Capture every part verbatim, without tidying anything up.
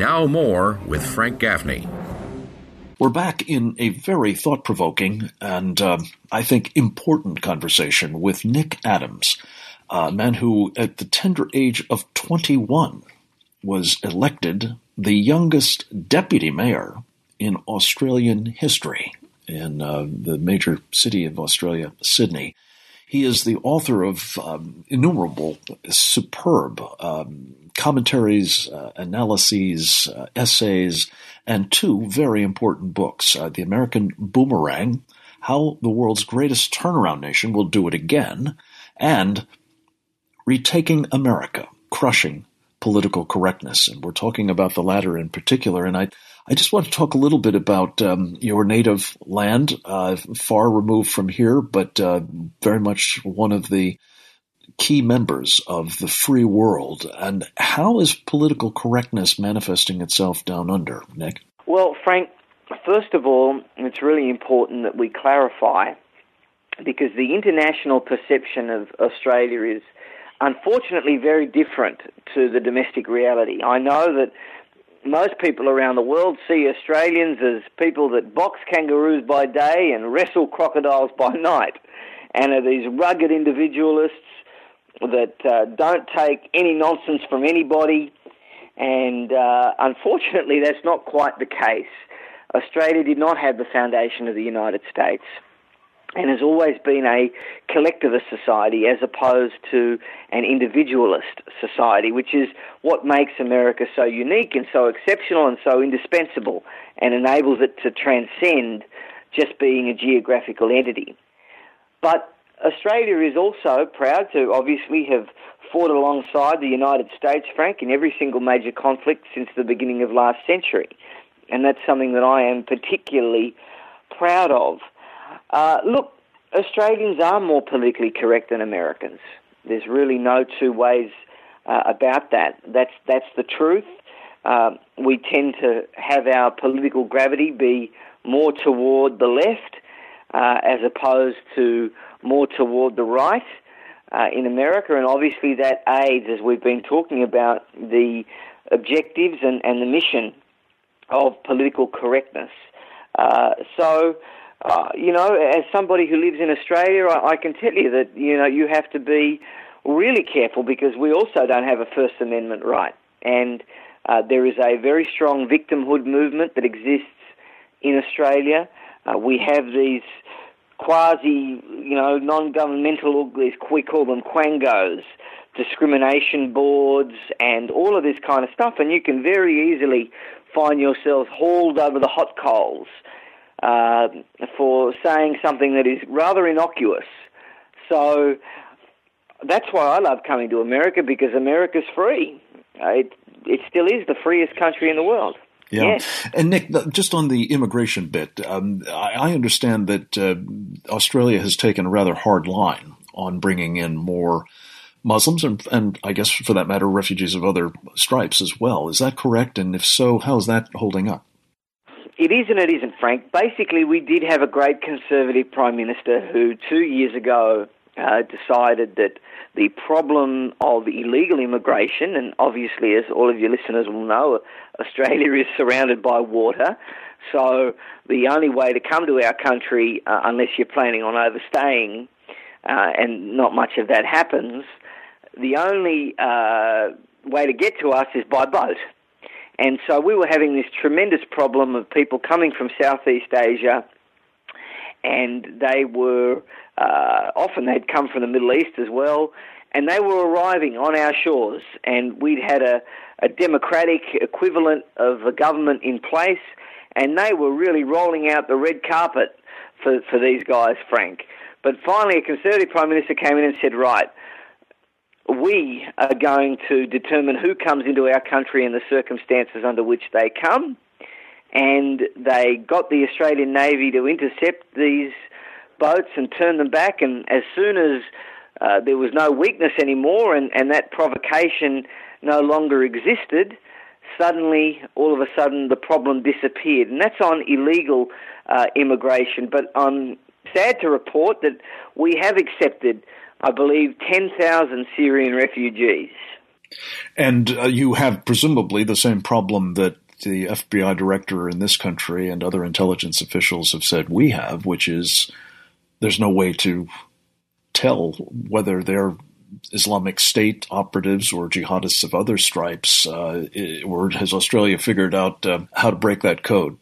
Now more with Frank Gaffney. We're back in a very thought-provoking and, uh, I think, important conversation with Nick Adams, a man who, at the tender age of twenty-one, was elected the youngest deputy mayor in Australian history, in uh, the major city of Australia, Sydney. He is the author of um, innumerable superb um, commentaries, uh, analyses, uh, essays, and two very important books, uh, The American Boomerang, How the World's Greatest Turnaround Nation Will Do It Again, and Retaking America, Crushing Political Correctness. And we're talking about the latter in particular, and I I just want to talk a little bit about um, your native land, uh, far removed from here, but uh, very much one of the key members of the free world. And how is political correctness manifesting itself down under, Nick? Well, Frank, first of all, it's really important that we clarify, because the international perception of Australia is unfortunately very different to the domestic reality. I know that most people around the world see Australians as people that box kangaroos by day and wrestle crocodiles by night, and are these rugged individualists that uh, don't take any nonsense from anybody. And uh, unfortunately, that's not quite the case. Australia did not have the foundation of the United States, and has always been a collectivist society as opposed to an individualist society, which is what makes America so unique and so exceptional and so indispensable, and enables it to transcend just being a geographical entity. But Australia is also proud to obviously have fought alongside the United States, Frank, in every single major conflict since the beginning of last century. And that's something that I am particularly proud of. Uh, look, Australians are more politically correct than Americans. There's really no two ways uh, about that. That's that's the truth. Uh, we tend to have our political gravity be more toward the left uh, as opposed to more toward the right uh, in America, and obviously that aids, as we've been talking about, the objectives and, and the mission of political correctness. Uh, so... Uh, you know, as somebody who lives in Australia, I, I can tell you that, you know, you have to be really careful, because we also don't have a First Amendment right. And uh, there is a very strong victimhood movement that exists in Australia. Uh, we have these quasi, you know, non-governmental, we call them quangos, discrimination boards, and all of this kind of stuff. And you can very easily find yourself hauled over the hot coals Uh, for saying something that is rather innocuous. So that's why I love coming to America, because America's free. Uh, it, it still is the freest country in the world. Yeah. Yes. And Nick, just on the immigration bit, um, I, I understand that uh, Australia has taken a rather hard line on bringing in more Muslims and, and I guess for that matter, refugees of other stripes as well. Is that correct? And if so, how is that holding up? It is and it isn't, Frank. Basically, we did have a great Conservative Prime Minister who two years ago uh, decided that the problem of illegal immigration, and obviously, as all of your listeners will know, Australia is surrounded by water, so the only way to come to our country, uh, unless you're planning on overstaying, uh, and not much of that happens, the only uh, way to get to us is by boat. And so we were having this tremendous problem of people coming from Southeast Asia, and they were, uh, often they'd come from the Middle East as well, and they were arriving on our shores, and we'd had a, a democratic equivalent of a government in place, and they were really rolling out the red carpet for, for these guys, Frank. But finally a Conservative Prime Minister came in and said, right, we are going to determine who comes into our country and the circumstances under which they come. And they got the Australian Navy to intercept these boats and turn them back. And as soon as uh, there was no weakness anymore and, and that provocation no longer existed, suddenly, all of a sudden, the problem disappeared. And that's on illegal uh, immigration. But I'm sad to report that we have accepted, I believe, ten thousand Syrian refugees. And uh, you have presumably the same problem that the F B I director in this country and other intelligence officials have said we have, which is there's no way to tell whether they're Islamic State operatives or jihadists of other stripes, uh, or has Australia figured out uh, how to break that code?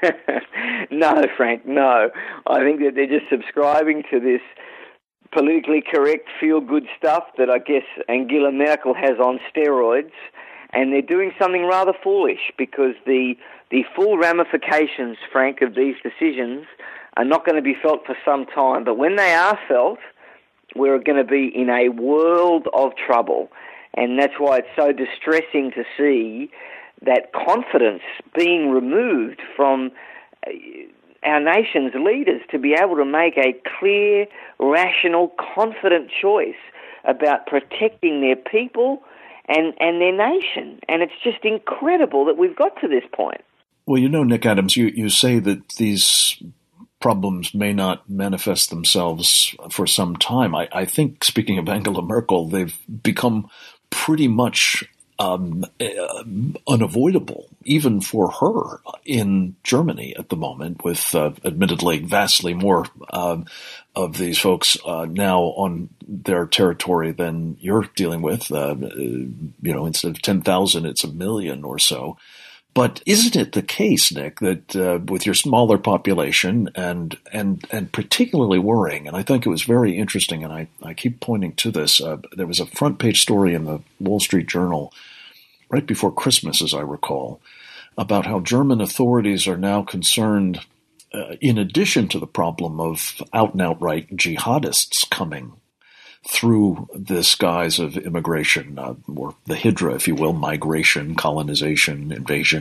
No, Frank, no. I think that they're just subscribing to this politically correct, feel-good stuff that I guess Angela Merkel has on steroids, and they're doing something rather foolish because the the full ramifications, Frank, of these decisions are not going to be felt for some time. But when they are felt, we're going to be in a world of trouble. And that's why it's so distressing to see that confidence being removed from our nation's leaders to be able to make a clear, rational, confident choice about protecting their people and, and their nation. And it's just incredible that we've got to this point. Well, you know, Nick Adams, you, you say that these problems may not manifest themselves for some time. I, I think, speaking of Angela Merkel, they've become pretty much um, uh, unavoidable, even for her in Germany at the moment, with uh, admittedly vastly more uh, of these folks uh, now on their territory than you're dealing with. Uh, you know, instead of ten thousand, it's a million or so. But isn't it the case, Nick, that uh, with your smaller population and and and particularly worrying, and I think it was very interesting, and I, I keep pointing to this, uh, there was a front page story in the Wall Street Journal right before Christmas, as I recall, about how German authorities are now concerned, uh, in addition to the problem of out and outright jihadists coming through this guise of immigration, uh, or the hydra, if you will, migration, colonization, invasion.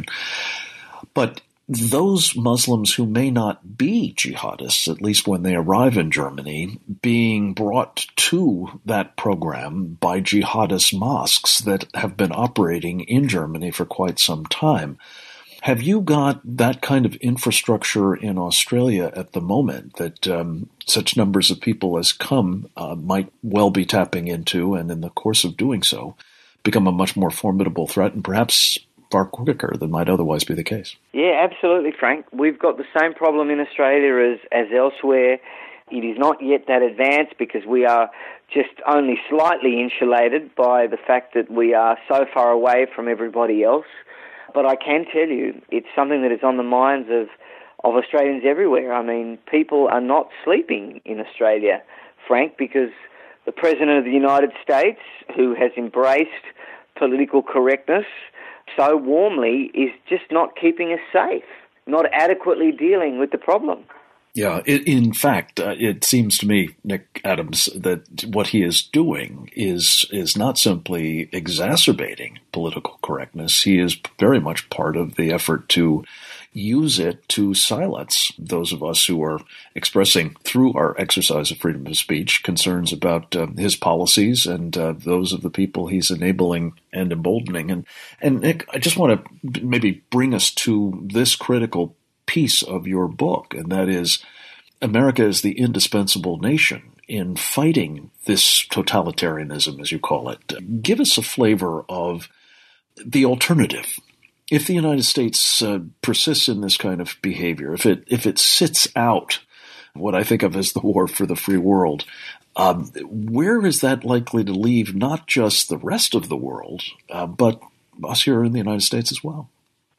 But those Muslims who may not be jihadists, at least when they arrive in Germany, being brought to that program by jihadist mosques that have been operating in Germany for quite some time. Have you got that kind of infrastructure in Australia at the moment that um, such numbers of people as come uh, might well be tapping into, and in the course of doing so, become a much more formidable threat and perhaps far quicker than might otherwise be the case? Yeah, absolutely, Frank. We've got the same problem in Australia as, as elsewhere. It is not yet that advanced because we are just only slightly insulated by the fact that we are so far away from everybody else. But I can tell you, it's something that is on the minds of, of Australians everywhere. I mean, people are not sleeping in Australia, Frank, because the President of the United States, who has embraced political correctness so warmly, is just not keeping us safe, not adequately dealing with the problem. Yeah, it, in fact, uh, it seems to me, Nick Adams, that what he is doing is is not simply exacerbating political correctness. He is very much part of the effort to use it to silence those of us who are expressing, through our exercise of freedom of speech, concerns about uh, his policies and uh, those of the people he's enabling and emboldening. And, and Nick, I just want to maybe bring us to this critical piece of your book, and that is America is the indispensable nation in fighting this totalitarianism, as you call it. Give us a flavor of the alternative. If the United States uh, persists in this kind of behavior, if it if it sits out what I think of as the war for the free world, um, where is that likely to leave not just the rest of the world, uh, but us here in the United States as well?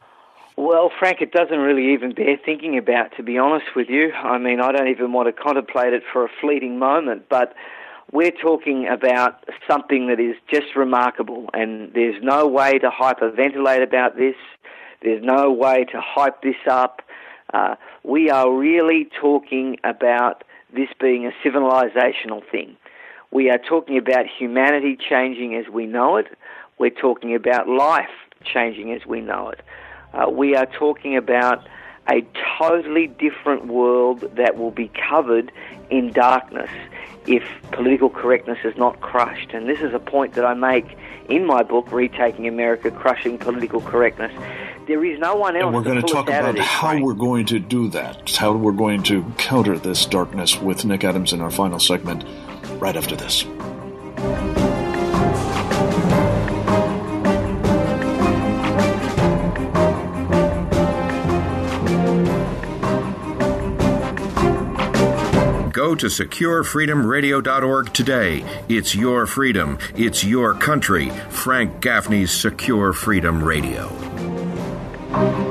Well, Frank, it doesn't really even bear thinking about, to be honest with you. I mean, I don't even want to contemplate it for a fleeting moment, but we're talking about something that is just remarkable, and there's no way to hyperventilate about this. There's no way to hype this up. Uh, we are really talking about this being a civilizational thing. We are talking about humanity changing as we know it. We're talking about life changing as we know it. Uh, we are talking about a totally different world that will be covered in darkness if political correctness is not crushed. And this is a point that I make in my book, Retaking America, Crushing Political Correctness. There is no one else. And we're going to talk about how we're going to do that, how we're going to counter this darkness with Nick Adams in our final segment right after this. Go to secure freedom radio dot org today. It's your freedom. It's your country. Frank Gaffney's Secure Freedom Radio.